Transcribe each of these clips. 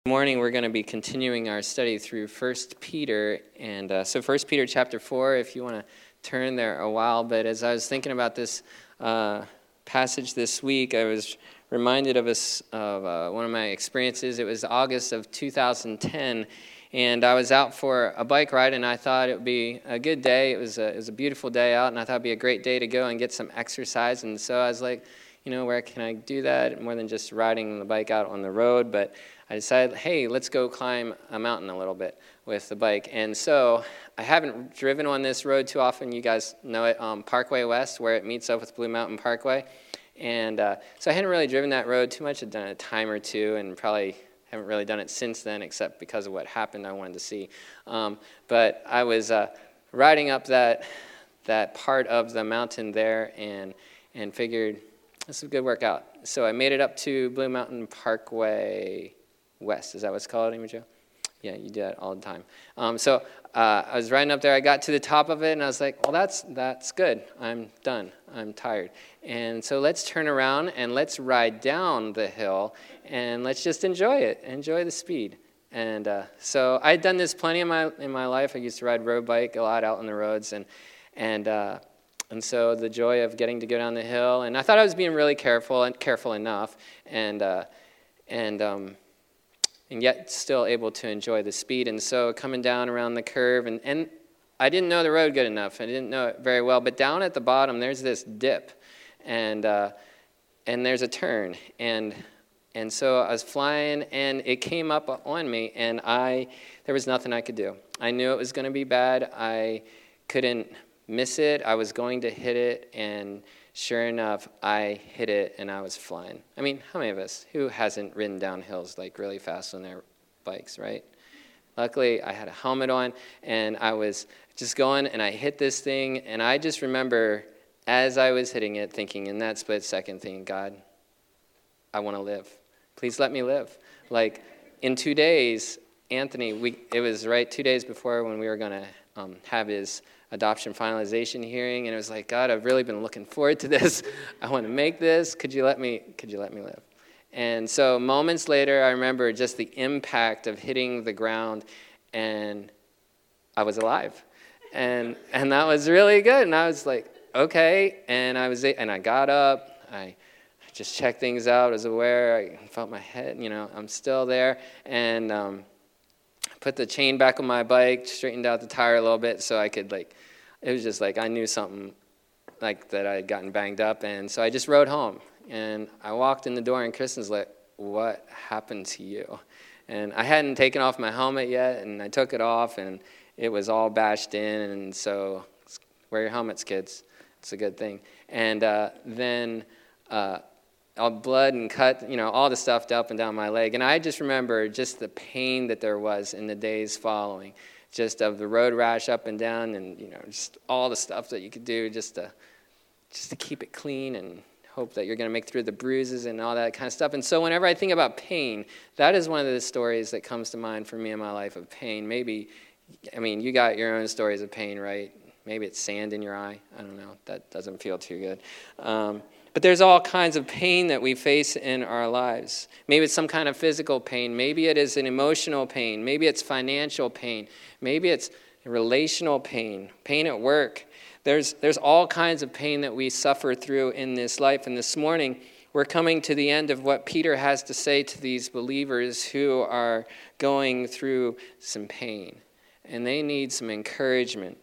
Morning we're going to be continuing our study through 1 Peter, and so 1 Peter chapter 4, if you want to turn there a while. But as I was thinking about this passage this week, I was reminded of one of my experiences. It was August of 2010, and I was out for a bike ride, and I thought it would be a good day. It was a beautiful day out, and I thought it would be a great day to go and get some exercise. And so I was like, where can I do that more than just riding the bike out on the road? But I decided, hey, let's go climb a mountain a little bit with the bike. And so I haven't driven on this road too often. You guys know it, Parkway West, where it meets up with Blue Mountain Parkway. And so I hadn't really driven that road too much. I'd done it a time or two and probably haven't really done it since then, except because of what happened I wanted to see. But I was riding up that part of the mountain there and figured this is a good workout. So I made it up to Blue Mountain Parkway West. Is that what it's called, Amy Jo? Yeah, you do that all the time. So I was riding up there. I got to the top of it, and I was like, well, that's good. I'm done. I'm tired. And so let's turn around, and let's ride down the hill, and let's just enjoy it, enjoy the speed. And so I'd done this plenty in my life. I used to ride road bike a lot out on the roads, and so the joy of getting to go down the hill, and I thought I was being really careful enough, and yet still able to enjoy the speed. And so coming down around the curve, and I didn't know the road good enough. I didn't know it very well. But down at the bottom, there's this dip, and there's a turn. And so I was flying, and it came up on me, and there was nothing I could do. I knew it was going to be bad. I couldn't miss it. I was going to hit it, and sure enough, I hit it, and I was flying. I mean, how many of us, who hasn't ridden down hills like really fast on their bikes, right? Luckily, I had a helmet on, and I was just going, and I hit this thing, and I just remember as I was hitting it thinking in that split second thing, God, I want to live. Please let me live. Like in 2 days, Anthony, it was right 2 days before when we were going to have his adoption finalization hearing, and it was like, God, I've really been looking forward to this. I want to make this. Could you let me live? And so moments later, I remember just the impact of hitting the ground, and I was alive, and that was really good. And I was like, okay, and I got up. I just checked things out. I was aware. I felt my head. I'm still there, and put the chain back on my bike, straightened out the tire a little bit so I could it was just like I knew something like that I had gotten banged up. And so I just rode home, and I walked in the door, and Kristen's like, what happened to you? And I hadn't taken off my helmet yet, and I took it off, and it was all bashed in. And so wear your helmets, kids. It's a good thing. And then all blood and cut, all the stuff up and down my leg. And I just remember just the pain that there was in the days following, just of the road rash up and down, and just all the stuff that you could do just to keep it clean and hope that you're going to make through the bruises and all that kind of stuff. And so whenever I think about pain, that is one of the stories that comes to mind for me in my life of pain. You got your own stories of pain, right? Maybe it's sand in your eye. I don't know. That doesn't feel too good. But there's all kinds of pain that we face in our lives. Maybe it's some kind of physical pain. Maybe it is an emotional pain. Maybe it's financial pain. Maybe it's relational pain, pain at work. There's all kinds of pain that we suffer through in this life. And this morning, we're coming to the end of what Peter has to say to these believers who are going through some pain. And they need some encouragement,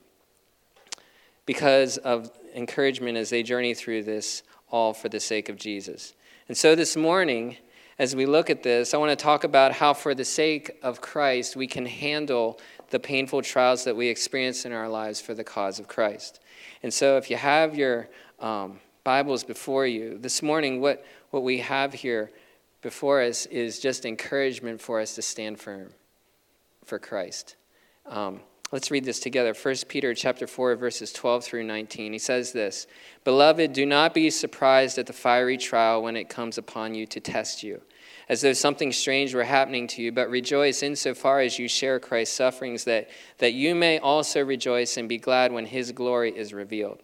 because of encouragement as they journey through this, all for the sake of Jesus. And so this morning, as we look at this, I want to talk about how for the sake of Christ, we can handle the painful trials that we experience in our lives for the cause of Christ. And so if you have your Bibles before you, this morning what we have here before us is just encouragement for us to stand firm for Christ. Let's read this together. 1 Peter chapter 4, verses 12 through 19. He says this, "Beloved, do not be surprised at the fiery trial when it comes upon you to test you, as though something strange were happening to you, but rejoice insofar as you share Christ's sufferings, that you may also rejoice and be glad when his glory is revealed.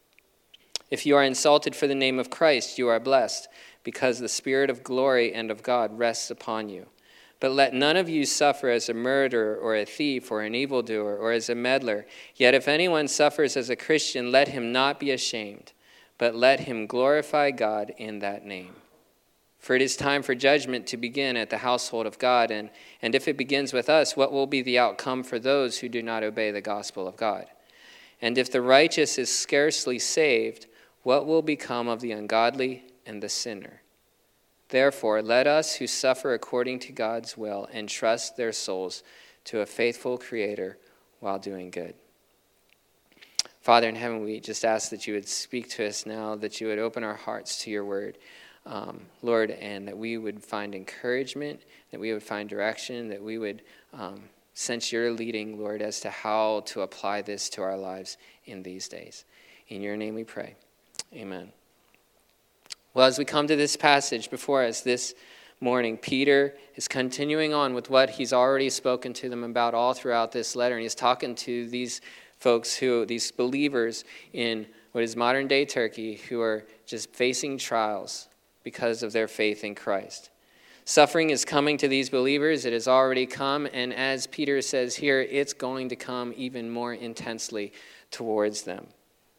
If you are insulted for the name of Christ, you are blessed, because the Spirit of glory and of God rests upon you. But let none of you suffer as a murderer or a thief or an evildoer or as a meddler. Yet if anyone suffers as a Christian, let him not be ashamed, but let him glorify God in that name. For it is time for judgment to begin at the household of God, and if it begins with us, what will be the outcome for those who do not obey the gospel of God? And if the righteous is scarcely saved, what will become of the ungodly and the sinner? Therefore, let us who suffer according to God's will entrust their souls to a faithful Creator while doing good. Father in heaven, we just ask that you would speak to us now, that you would open our hearts to your word, Lord, and that we would find encouragement, that we would find direction, that we would sense your leading, Lord, as to how to apply this to our lives in these days. In your name we pray. Amen. Well, as we come to this passage before us this morning, Peter is continuing on with what he's already spoken to them about all throughout this letter. And he's talking to these folks, these believers in what is modern day Turkey, who are just facing trials because of their faith in Christ. Suffering is coming to these believers. It has already come. And as Peter says here, it's going to come even more intensely towards them.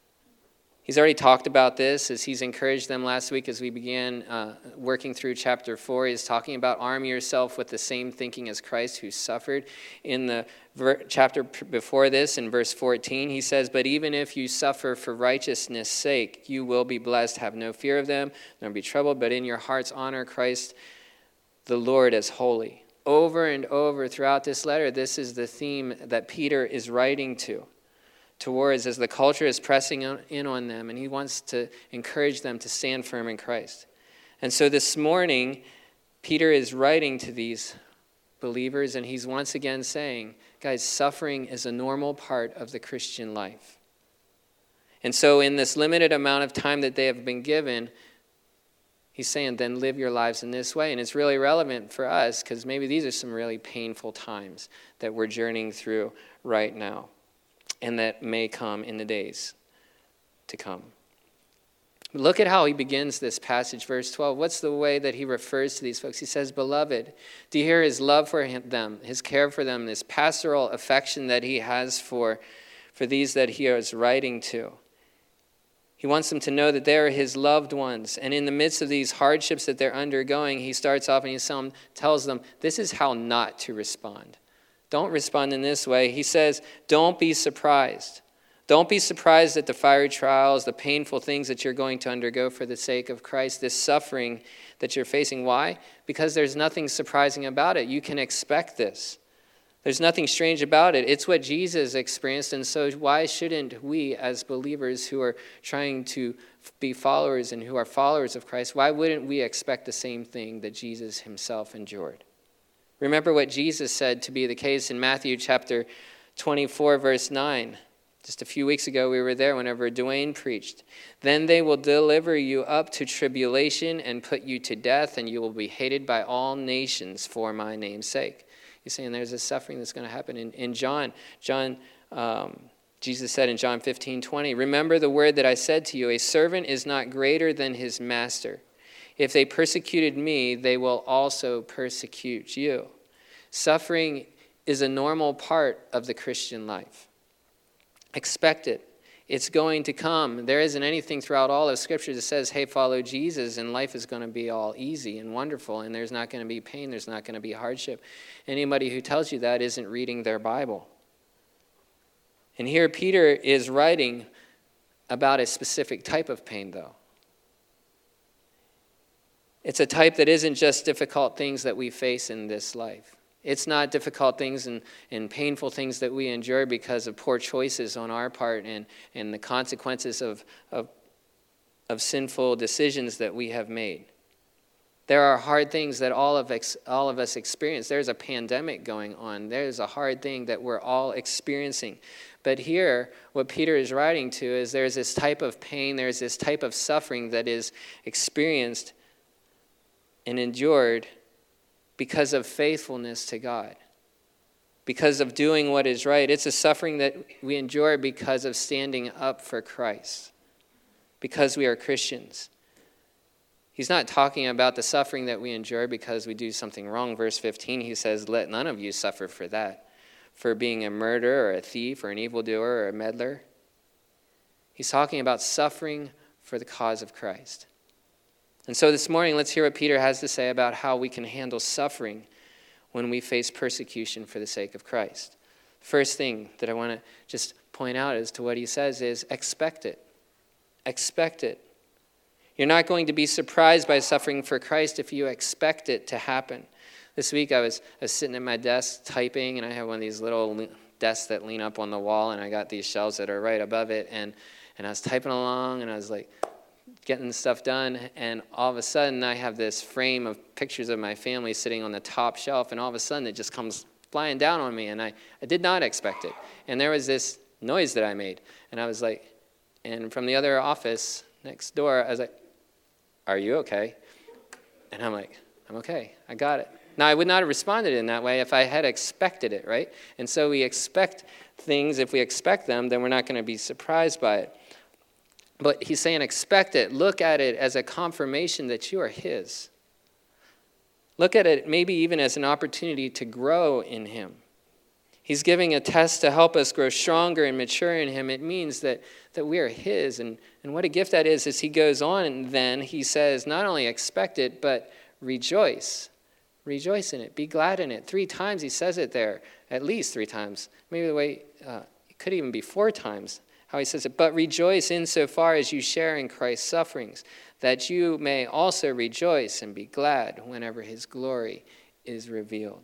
He's already talked about this as he's encouraged them last week as we began working through chapter 4. He's talking about arm yourself with the same thinking as Christ who suffered. In the chapter before this, in verse 14, he says, "But even if you suffer for righteousness' sake, you will be blessed. Have no fear of them, nor be troubled, but in your hearts honor Christ the Lord as holy." Over and over throughout this letter, this is the theme that Peter is writing towards as the culture is pressing in on them, and he wants to encourage them to stand firm in Christ. And so this morning, Peter is writing to these believers, and he's once again saying, guys, suffering is a normal part of the Christian life. And so in this limited amount of time that they have been given, he's saying, then live your lives in this way. And it's really relevant for us because maybe these are some really painful times that we're journeying through right now, and that may come in the days to come. Look at how he begins this passage, verse 12. What's the way that he refers to these folks? He says, beloved. Do you hear his love for them, his care for them, this pastoral affection that he has for these that he is writing to? He wants them to know that they are his loved ones. And in the midst of these hardships that they're undergoing, he starts off and he tells them, this is how not to respond. Don't respond in this way. He says, don't be surprised. Don't be surprised at the fiery trials, the painful things that you're going to undergo for the sake of Christ, this suffering that you're facing. Why? Because there's nothing surprising about it. You can expect this. There's nothing strange about it. It's what Jesus experienced, and so why shouldn't we as believers who are trying to be followers and who are followers of Christ, why wouldn't we expect the same thing that Jesus himself endured? Remember what Jesus said to be the case in Matthew chapter 24, verse 9. Just a few weeks ago, we were there whenever Dwayne preached. Then they will deliver you up to tribulation and put you to death, and you will be hated by all nations for my name's sake. He's saying there's a suffering that's going to happen. In John, Jesus said in John 15:20, remember the word that I said to you, a servant is not greater than his master. If they persecuted me, they will also persecute you. Suffering is a normal part of the Christian life. Expect it. It's going to come. There isn't anything throughout all of Scripture that says, hey, follow Jesus, and life is going to be all easy and wonderful, and there's not going to be pain, there's not going to be hardship. Anybody who tells you that isn't reading their Bible. And here Peter is writing about a specific type of pain, though. It's a type that isn't just difficult things that we face in this life. It's not difficult things and painful things that we endure because of poor choices on our part and the consequences of sinful decisions that we have made. There are hard things that all of us experience. There's a pandemic going on. There's a hard thing that we're all experiencing. But here, what Peter is writing to is there's this type of pain, there's this type of suffering that is experienced and endured because of faithfulness to God, because of doing what is right. It's a suffering that we endure because of standing up for Christ, because we are Christians. He's not talking about the suffering that we endure because we do something wrong. Verse 15, he says, let none of you suffer for that, for being a murderer or a thief or an evildoer or a meddler. He's talking about suffering for the cause of Christ. And so this morning, let's hear what Peter has to say about how we can handle suffering when we face persecution for the sake of Christ. First thing that I want to just point out as to what he says is expect it. Expect it. You're not going to be surprised by suffering for Christ if you expect it to happen. This week I was sitting at my desk typing, and I have one of these little desks that lean up on the wall, and I got these shelves that are right above it, and I was typing along, and I was like getting stuff done, and all of a sudden I have this frame of pictures of my family sitting on the top shelf, and all of a sudden it just comes flying down on me, and I did not expect it. And there was this noise that I made, and I was like, and from the other office next door, I was like, are you okay? And I'm like, I'm okay. I got it. Now, I would not have responded in that way if I had expected it, right? And so we expect things. If we expect them, then we're not going to be surprised by it. But he's saying expect it. Look at it as a confirmation that you are his. Look at it maybe even as an opportunity to grow in him. He's giving a test to help us grow stronger and mature in him. It means that we are his. And what a gift that is as he goes on, and then he says, not only expect it, but rejoice. Rejoice in it. Be glad in it. 3 times he says it there. At least 3 times. Maybe the way, it could even be 4 times how he says it. But rejoice insofar as you share in Christ's sufferings, that you may also rejoice and be glad whenever his glory is revealed.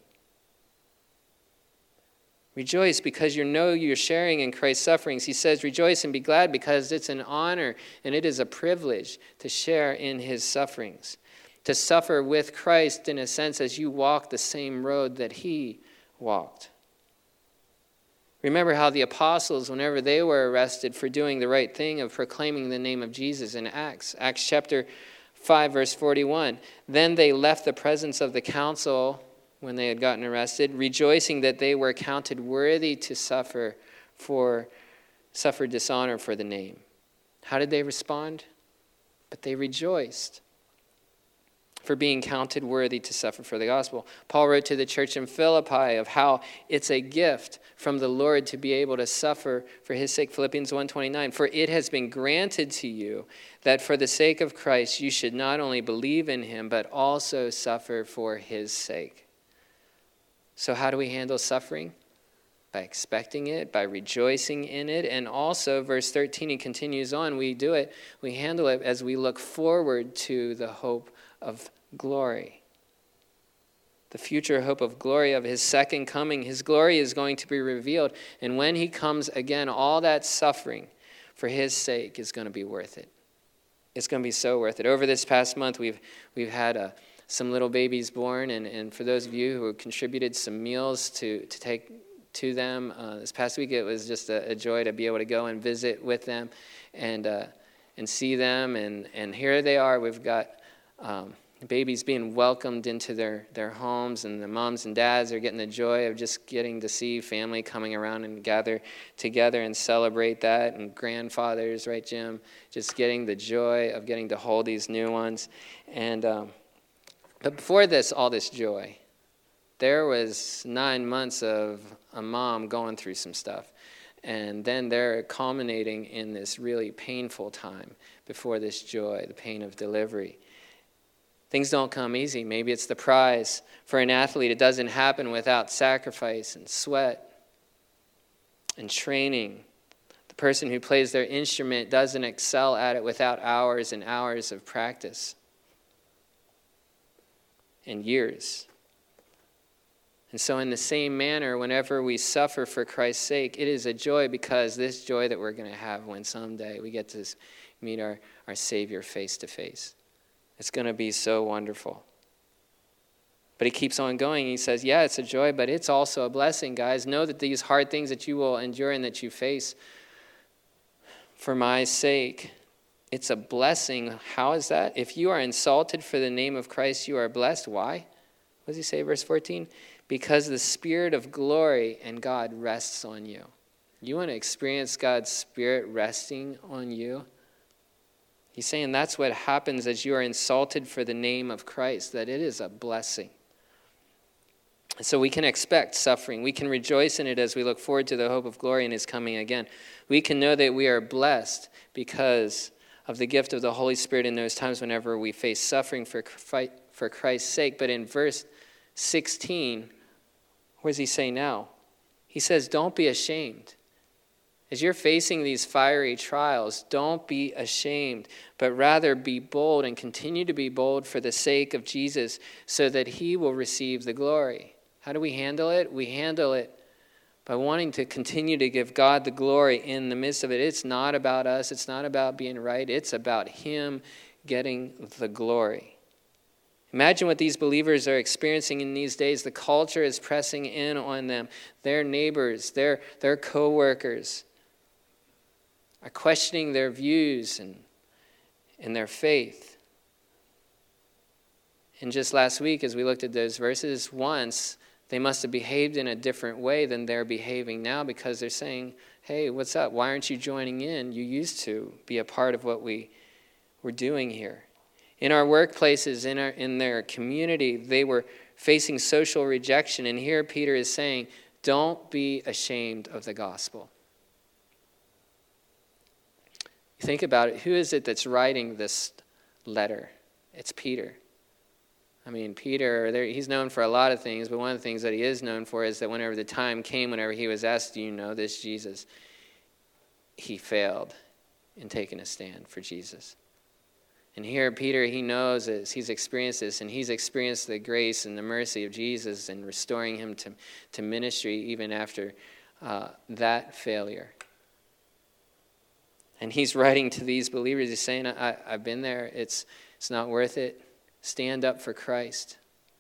Rejoice because you know you're sharing in Christ's sufferings. He says, rejoice and be glad because it's an honor and it is a privilege to share in his sufferings. To suffer with Christ in a sense as you walk the same road that he walked. Remember how the apostles, whenever they were arrested for doing the right thing of proclaiming the name of Jesus in Acts chapter 5, verse 41, then they left the presence of the council when they had gotten arrested, rejoicing that they were counted worthy to suffer dishonor for the name. How did they respond? But they rejoiced for being counted worthy to suffer for the gospel. Paul wrote to the church in Philippi of how it's a gift from the Lord to be able to suffer for his sake. Philippians 1:29, for it has been granted to you that for the sake of Christ you should not only believe in him, but also suffer for his sake. So how do we handle suffering? By expecting it, by rejoicing in it, and also, verse 13, he continues on, we handle it as we look forward to the hope of glory. The future hope of glory of his second coming. His glory is going to be revealed, and when he comes again, all that suffering for his sake is going to be worth it. It's going to be so worth it. Over this past month, we've had some little babies born, and for those of you who contributed some meals to take to them, this past week it was just a joy to be able to go and visit with them and see them, and here they are. We've got babies being welcomed into their homes, and the moms and dads are getting the joy of just getting to see family coming around and gather together and celebrate that, and grandfathers, right, Jim, just getting the joy of getting to hold these new ones. And but before all this joy, there was 9 months of a mom going through some stuff. And then they're culminating in this really painful time before this joy, the pain of delivery. Things don't come easy. Maybe it's the prize. For an athlete, it doesn't happen without sacrifice and sweat and training. The person who plays their instrument doesn't excel at it without hours and hours of practice. And years. And so in the same manner, whenever we suffer for Christ's sake, it is a joy, because this joy that we're going to have when someday we get to meet our Savior face to face. It's going to be so wonderful. But he keeps on going. He says, yeah, it's a joy, but it's also a blessing, guys. Know that these hard things that you will endure and that you face for my sake, it's a blessing. How is that? If you are insulted for the name of Christ, you are blessed. Why? What does he say, verse 14? Because the Spirit of glory and God rests on you. You want to experience God's Spirit resting on you? He's saying that's what happens as you are insulted for the name of Christ, that it is a blessing. So we can expect suffering. We can rejoice in it as we look forward to the hope of glory and his coming again. We can know that we are blessed because of the gift of the Holy Spirit in those times whenever we face suffering for Christ's sake. But in verse 16, what does he say now? He says, don't be ashamed. As you're facing these fiery trials, don't be ashamed, but rather be bold and continue to be bold for the sake of Jesus so that he will receive the glory. How do we handle it? We handle it by wanting to continue to give God the glory in the midst of it. It's not about us. It's not about being right. It's about him getting the glory. Imagine what these believers are experiencing in these days. The culture is pressing in on them. Their neighbors, their co-workers are questioning their views and their faith. And just last week, as we looked at those verses, once they must have behaved in a different way than they're behaving now, because they're saying, hey, what's up? Why aren't you joining in? You used to be a part of what we were doing here. In our workplaces, in their community, they were facing social rejection. And here Peter is saying, don't be ashamed of the gospel. Think about it. Who is it that's writing this letter? It's Peter. I mean, Peter, he's known for a lot of things, but one of the things that he is known for is that whenever the time came, whenever he was asked, do you know this Jesus? He failed in taking a stand for Jesus. And here, Peter, he knows this. He's experienced this, and he's experienced the grace and the mercy of Jesus and restoring him to ministry even after that failure. And he's writing to these believers. He's saying, I've been there. It's not worth it. Stand up for Christ.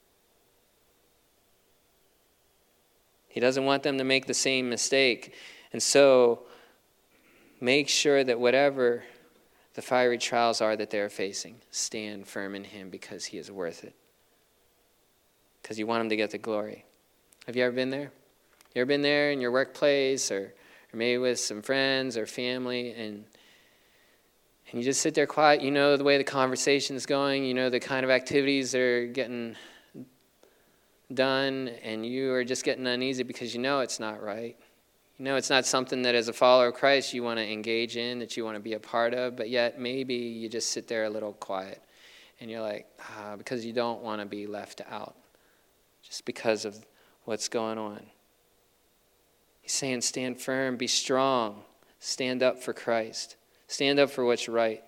He doesn't want them to make the same mistake. And so make sure that whatever the fiery trials are that they're facing, stand firm in him because he is worth it. Because you want him to get the glory. Have you ever been there? You ever been there in your workplace or maybe with some friends or family, and you just sit there quiet? You know the way the conversation's going. You know the kind of activities that are getting done, and you are just getting uneasy because you know it's not right. You know it's not something that as a follower of Christ you want to engage in, that you want to be a part of, but yet maybe you just sit there a little quiet, and you're like, because you don't want to be left out just because of what's going on. He's saying stand firm, be strong, stand up for Christ. Stand up for what's right.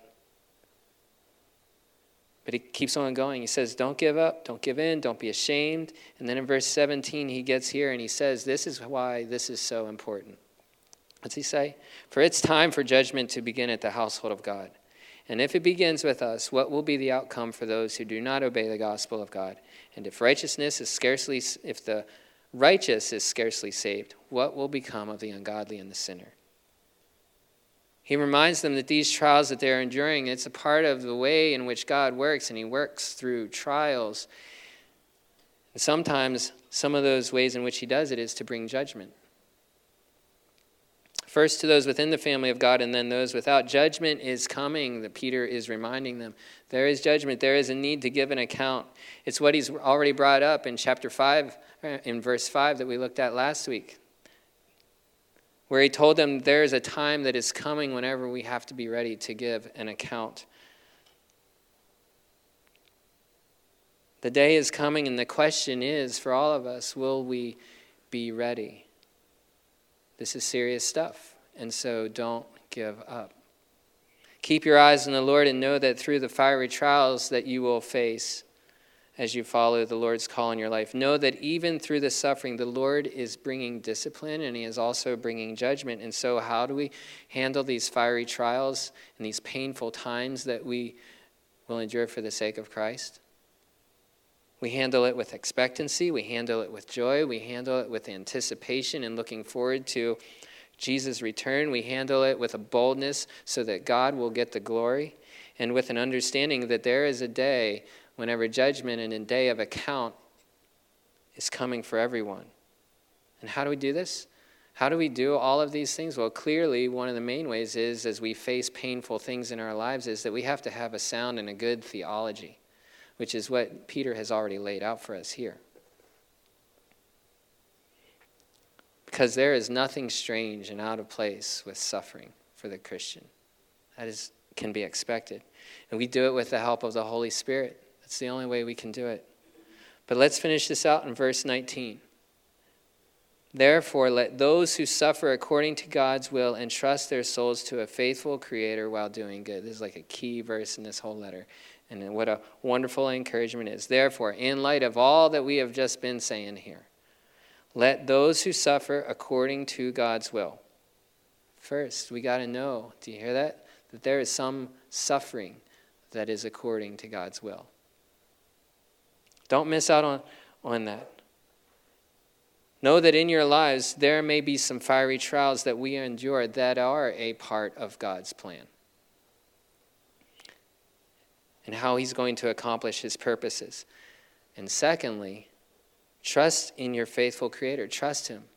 But he keeps on going. He says, don't give up, don't give in, don't be ashamed. And then in verse 17, he gets here and he says, this is why this is so important. What's he say? For it's time for judgment to begin at the household of God. And if it begins with us, what will be the outcome for those who do not obey the gospel of God? And if the righteous is scarcely saved, what will become of the ungodly and the sinner? He reminds them that these trials that they're enduring, it's a part of the way in which God works, and he works through trials. And sometimes some of those ways in which he does it is to bring judgment. First to those within the family of God, and then those without. Judgment is coming, that Peter is reminding them. There is judgment. There is a need to give an account. It's what he's already brought up in chapter 5, in verse 5 that we looked at last week, where he told them there is a time that is coming whenever we have to be ready to give an account. The day is coming, and the question is for all of us, will we be ready? This is serious stuff, and so don't give up. Keep your eyes on the Lord and know that through the fiery trials that you will face as you follow the Lord's call in your life, know that even through the suffering, the Lord is bringing discipline and he is also bringing judgment. And so how do we handle these fiery trials and these painful times that we will endure for the sake of Christ? We handle it with expectancy. We handle it with joy. We handle it with anticipation and looking forward to Jesus' return. We handle it with a boldness so that God will get the glory, and with an understanding that there is a day whenever judgment and a day of account is coming for everyone. And how do we do this? How do we do all of these things? Well, clearly, one of the main ways is, as we face painful things in our lives, is that we have to have a sound and a good theology, which is what Peter has already laid out for us here. Because there is nothing strange and out of place with suffering for the Christian. That can be expected. And we do it with the help of the Holy Spirit. That's the only way we can do it. But let's finish this out in verse 19. Therefore, let those who suffer according to God's will entrust their souls to a faithful Creator while doing good. This is like a key verse in this whole letter. And what a wonderful encouragement is. Therefore, in light of all that we have just been saying here, let those who suffer according to God's will. First, we got to know, do you hear that? That there is some suffering that is according to God's will. Don't miss out on that. Know that in your lives there may be some fiery trials that we endure that are a part of God's plan. And how he's going to accomplish his purposes. And secondly, trust in your faithful Creator. Trust him.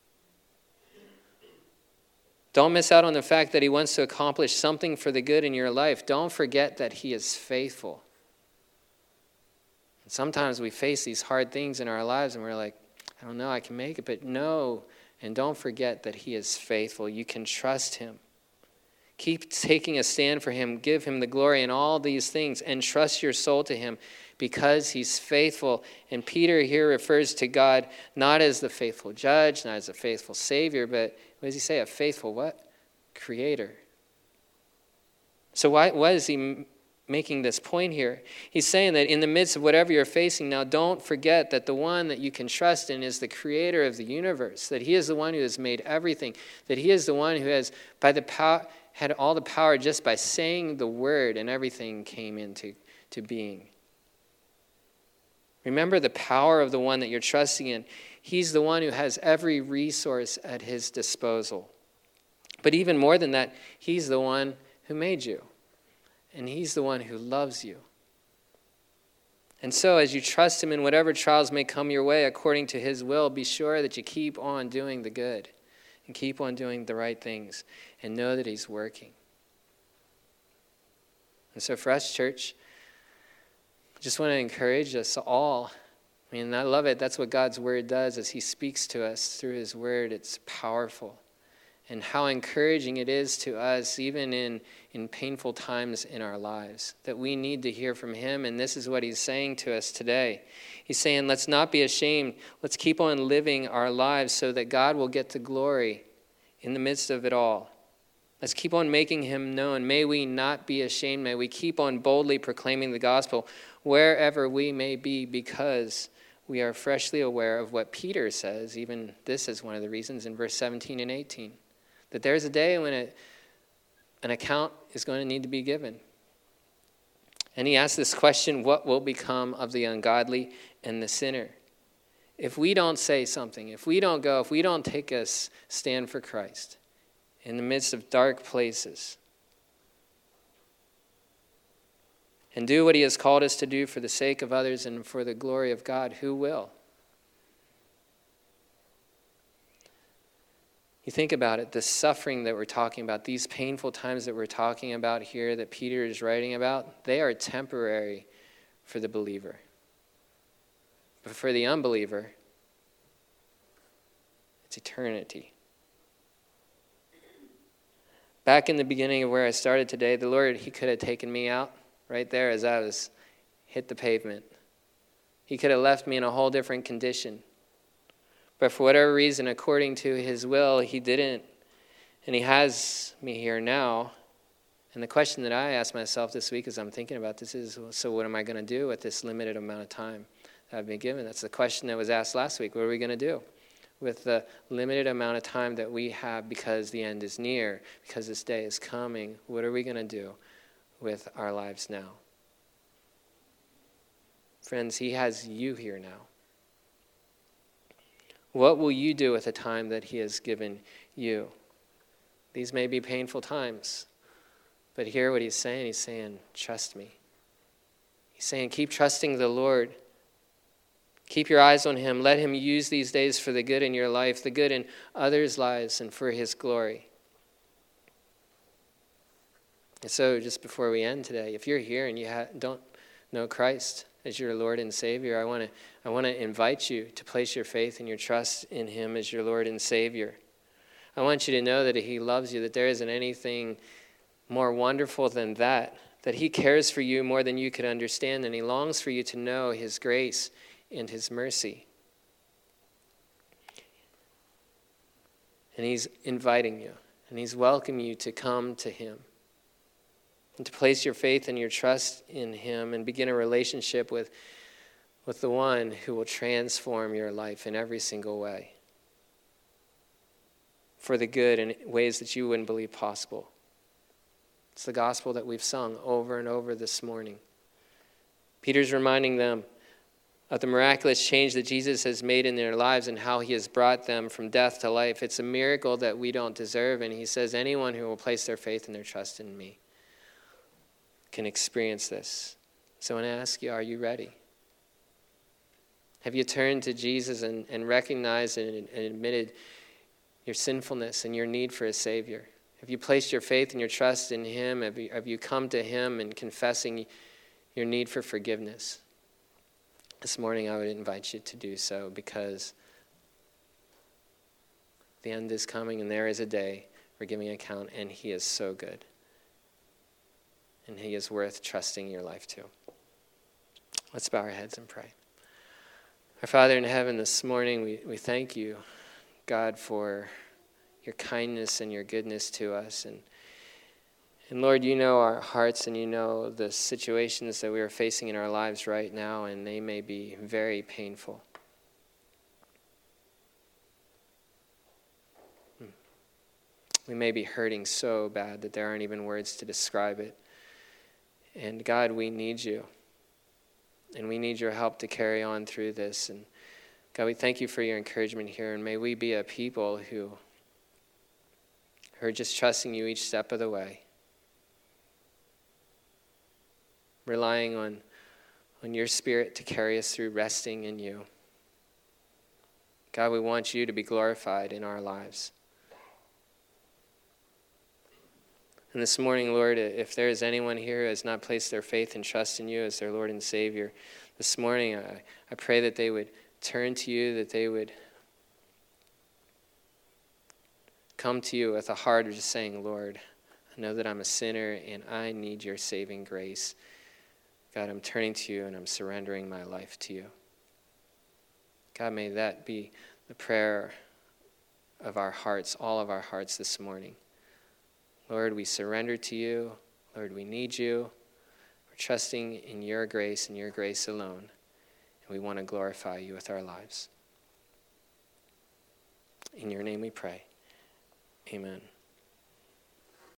Don't miss out on the fact that he wants to accomplish something for the good in your life. Don't forget that he is faithful. And sometimes we face these hard things in our lives and we're like, I don't know, I can make it. But no, and don't forget that he is faithful. You can trust him. Keep taking a stand for him. Give him the glory in all these things and trust your soul to him because he's faithful. And Peter here refers to God not as the faithful judge, not as a faithful savior, but what does he say? A faithful what? Creator. So why is he making this point here? He's saying that in the midst of whatever you're facing now, don't forget that the one that you can trust in is the Creator of the universe, that he is the one who has made everything, that he is the one who has, by the power, had all the power just by saying the word, and everything came into being. Remember the power of the one that you're trusting in. He's the one who has every resource at his disposal. But even more than that, he's the one who made you. And he's the one who loves you. And so as you trust him in whatever trials may come your way according to his will, be sure that you keep on doing the good and keep on doing the right things and know that he's working. And so for us, church, I just want to encourage us all. I mean, I love it. That's what God's word does as he speaks to us through his word. It's powerful. And how encouraging it is to us, even in painful times in our lives, that we need to hear from him. And this is what he's saying to us today. He's saying, let's not be ashamed. Let's keep on living our lives so that God will get the glory in the midst of it all. Let's keep on making him known. May we not be ashamed. May we keep on boldly proclaiming the gospel wherever we may be, because we are freshly aware of what Peter says. Even this is one of the reasons in verse 17 and 18. That there's a day when an account is going to need to be given. And he asks this question, what will become of the ungodly and the sinner? If we don't say something, if we don't go, if we don't take a stand for Christ in the midst of dark places and do what he has called us to do for the sake of others and for the glory of God, who will? You think about it, the suffering that we're talking about, these painful times that we're talking about here that Peter is writing about, they are temporary for the believer. But for the unbeliever, it's eternity. Back in the beginning of where I started today, the Lord, he could have taken me out right there as I was hit the pavement. He could have left me in a whole different condition. But for whatever reason, according to his will, he didn't. And he has me here now. And the question that I ask myself this week as I'm thinking about this is, so what am I going to do with this limited amount of time that I've been given? That's the question that was asked last week. What are we going to do with the limited amount of time that we have because the end is near, because this day is coming? What are we going to do with our lives now? Friends, he has you here now. What will you do with the time that he has given you? These may be painful times, but hear what he's saying. He's saying, trust me. He's saying, keep trusting the Lord. Keep your eyes on him. Let him use these days for the good in your life, the good in others' lives, and for his glory. And so just before we end today, if you're here and you don't know Christ as your Lord and Savior, I want to invite you to place your faith and your trust in him as your Lord and Savior. I want you to know that he loves you, that there isn't anything more wonderful than that he cares for you more than you could understand, and he longs for you to know his grace and his mercy. And he's inviting you, and he's welcoming you to come to him and to place your faith and your trust in him and begin a relationship with the one who will transform your life in every single way for the good in ways that you wouldn't believe possible. It's the gospel that we've sung over and over this morning. Peter's reminding them of the miraculous change that Jesus has made in their lives and how he has brought them from death to life. It's a miracle that we don't deserve, and he says anyone who will place their faith and their trust in me can experience this. So I want to ask you, are you ready? Have you turned to Jesus and recognized and admitted your sinfulness and your need for a Savior? Have you placed your faith and your trust in him? Have you come to him and confessing your need for forgiveness? This morning I would invite you to do so, because the end is coming and there is a day for giving account, and he is so good. And he is worth trusting your life to. Let's bow our heads and pray. Our Father in heaven, this morning we thank you, God, for your kindness and your goodness to us. And Lord, you know our hearts, and you know the situations that we are facing in our lives right now, and they may be very painful. We may be hurting so bad that there aren't even words to describe it. And God, we need you. And we need your help to carry on through this. And God, we thank you for your encouragement here. And may we be a people who are just trusting you each step of the way. Relying on your Spirit to carry us through, resting in you. God, we want you to be glorified in our lives. And this morning, Lord, if there is anyone here who has not placed their faith and trust in you as their Lord and Savior, this morning I pray that they would turn to you, that they would come to you with a heart of just saying, Lord, I know that I'm a sinner and I need your saving grace. God, I'm turning to you and I'm surrendering my life to you. God, may that be the prayer of our hearts, all of our hearts this morning. Lord, we surrender to you. Lord, we need you. We're trusting in your grace and your grace alone. And we want to glorify you with our lives. In your name we pray. Amen.